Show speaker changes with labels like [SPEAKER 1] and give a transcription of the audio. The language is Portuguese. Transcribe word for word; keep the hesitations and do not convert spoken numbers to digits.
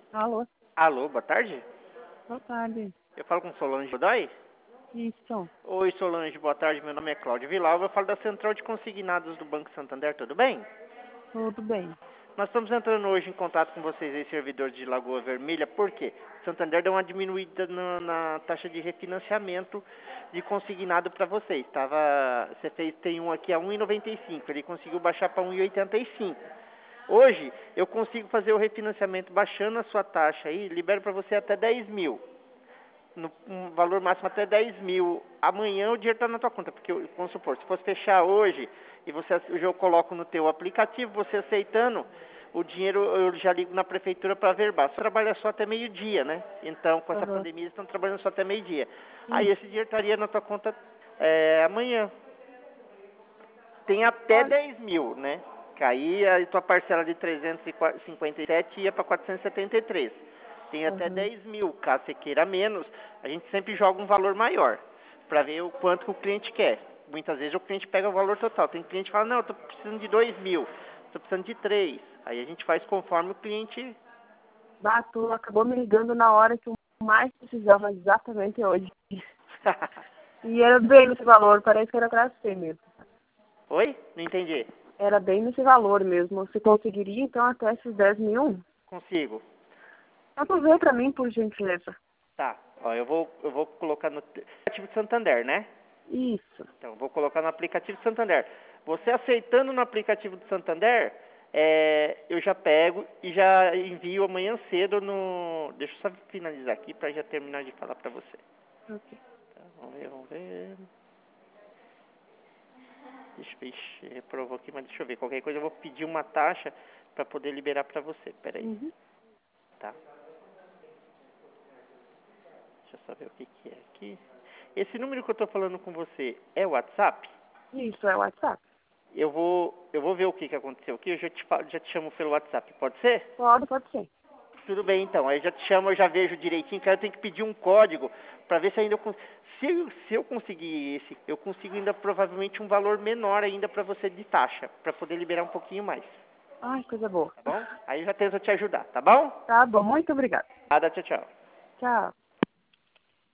[SPEAKER 1] Alô?
[SPEAKER 2] Alô, boa tarde.
[SPEAKER 1] Boa tarde.
[SPEAKER 2] Eu falo com Solange Godoy?
[SPEAKER 1] Isso.
[SPEAKER 2] Oi, Solange, boa tarde. Meu nome é Cláudio Vilalva. Eu falo da Central de Consignados do Banco Santander, tudo bem?
[SPEAKER 1] Tudo bem.
[SPEAKER 2] Nós estamos entrando hoje em contato com vocês aí, servidores de Lagoa Vermelha, por quê? Santander deu uma diminuída na, na taxa de refinanciamento de consignado para vocês. Tava, você fez, tem um aqui a um real e noventa e cinco centavos, ele conseguiu baixar para um real e oitenta e cinco centavos. Hoje, eu consigo fazer o refinanciamento baixando a sua taxa aí, libero para você até dez mil. No um valor máximo até dez mil. Amanhã o dinheiro está na tua conta, porque, vamos supor, se fosse fechar hoje e você, hoje eu coloco no teu aplicativo, você aceitando, o dinheiro eu já ligo na prefeitura para verbar. Você trabalha só até meio-dia, né? Então, com essa
[SPEAKER 1] Uhum.
[SPEAKER 2] pandemia, eles estão trabalhando só até meio-dia. Aí
[SPEAKER 1] Isso.
[SPEAKER 2] esse dinheiro estaria na tua conta é, amanhã. Tem até
[SPEAKER 1] Olha,
[SPEAKER 2] dez mil, né? Caía a tua parcela de trezentos e cinquenta e sete ia para quatrocentos e setenta e três. Tem até
[SPEAKER 1] uhum.
[SPEAKER 2] dez mil, caso você queira menos, a gente sempre joga um valor maior, para ver o quanto que o cliente quer. Muitas vezes o cliente pega o valor total. Tem cliente que fala, não, eu estou precisando de dois mil, estou precisando de três. Aí a gente faz conforme o cliente...
[SPEAKER 1] Bato acabou me ligando na hora que eu mais precisava, exatamente hoje. E era bem nesse valor, parece que era pra ser mesmo.
[SPEAKER 2] Oi? Não entendi.
[SPEAKER 1] Era bem nesse valor mesmo. Você conseguiria, então, até esses dez mil?
[SPEAKER 2] Consigo.
[SPEAKER 1] Então, vê pra mim, por gentileza.
[SPEAKER 2] Tá. Ó, eu vou, eu vou colocar no aplicativo de Santander, né?
[SPEAKER 1] Isso.
[SPEAKER 2] Então, vou colocar no aplicativo do Santander. Você aceitando no aplicativo do Santander, é, eu já pego e já envio amanhã cedo no... Deixa eu só finalizar aqui para já terminar de falar para você.
[SPEAKER 1] Ok.
[SPEAKER 2] Tá, vamos ver, vamos ver. Deixa eu ver, ixi, reprovou aqui, mas deixa eu ver. Qualquer coisa eu vou pedir uma taxa para poder liberar para você. Pera aí,
[SPEAKER 1] Uhum.
[SPEAKER 2] tá? Deixa eu só ver o que, que é aqui. Esse número que eu estou falando com você é o WhatsApp?
[SPEAKER 1] Isso, é o WhatsApp.
[SPEAKER 2] Eu vou, eu vou ver o que, que aconteceu aqui, eu já te, falo, já te chamo pelo WhatsApp, pode ser?
[SPEAKER 1] Pode, pode ser.
[SPEAKER 2] Tudo bem, então. Aí eu já te chamo, eu já vejo direitinho, que aí eu tenho que pedir um código para ver se ainda eu consigo. Se, eu- se eu conseguir esse, eu consigo ainda provavelmente um valor menor ainda para você de taxa, para poder liberar um pouquinho mais,
[SPEAKER 1] Ai, coisa boa.
[SPEAKER 2] tá bom? Aí eu já tento te ajudar, tá bom?
[SPEAKER 1] Tá bom, muito obrigada.
[SPEAKER 2] Nada, tchau, tchau.
[SPEAKER 1] Tchau.